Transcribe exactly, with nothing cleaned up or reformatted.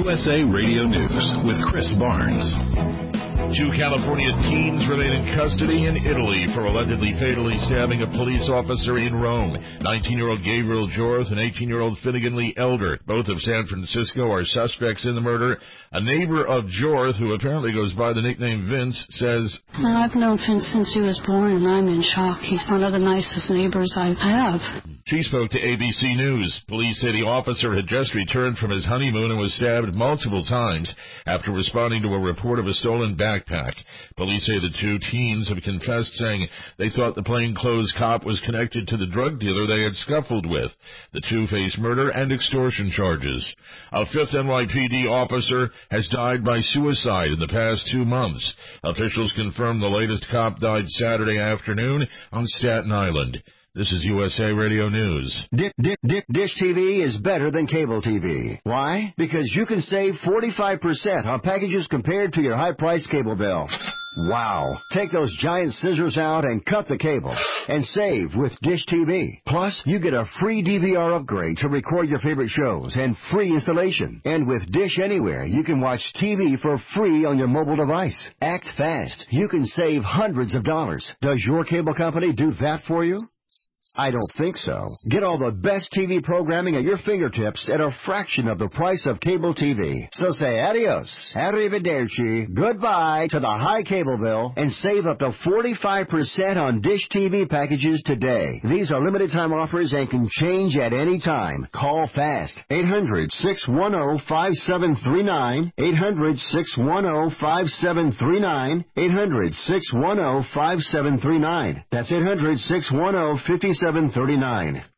U S A Radio News with Chris Barnes. Two California teens remain in custody in Italy for allegedly fatally stabbing a police officer in Rome. nineteen-year-old Gabriel Jorth and eighteen-year-old Finnegan Lee Elder, both of San Francisco, are suspects in the murder. A neighbor of Jorth, who apparently goes by the nickname Vince, says, I've known Vince since he was born, and I'm in shock. He's one of the nicest neighbors I have. She spoke to A B C News. Police say the officer had just returned from his honeymoon and was stabbed multiple times after responding to a report of a stolen backpack. Police say the two teens have confessed, saying they thought the plainclothes cop was connected to the drug dealer they had scuffled with. The two face murder and extortion charges. A fifth N Y P D officer has died by suicide in the past two months. Officials confirmed the latest cop died Saturday afternoon on Staten Island. This is U S A Radio News. Dick, Dick, Dick, Dish T V is better than cable T V. Why? Because you can save forty-five percent on packages compared to your high-priced cable bill. Wow. Take those giant scissors out and cut the cable and save with Dish T V. Plus, you get a free D V R upgrade to record your favorite shows and free installation. And with Dish Anywhere, you can watch T V for free on your mobile device. Act fast. You can save hundreds of dollars. Does your cable company do that for you? I don't think so. Get all the best T V programming at your fingertips at a fraction of the price of cable T V. So say adios, arrivederci, goodbye to the high cable bill and save up to forty-five percent on Dish T V packages today. These are limited time offers and can change at any time. Call fast. eight hundred, six one zero, five seven three nine. eight hundred, six one zero, five seven three nine. eight hundred, six one zero, five seven three nine. That's eight hundred, six one zero, five seven three nine.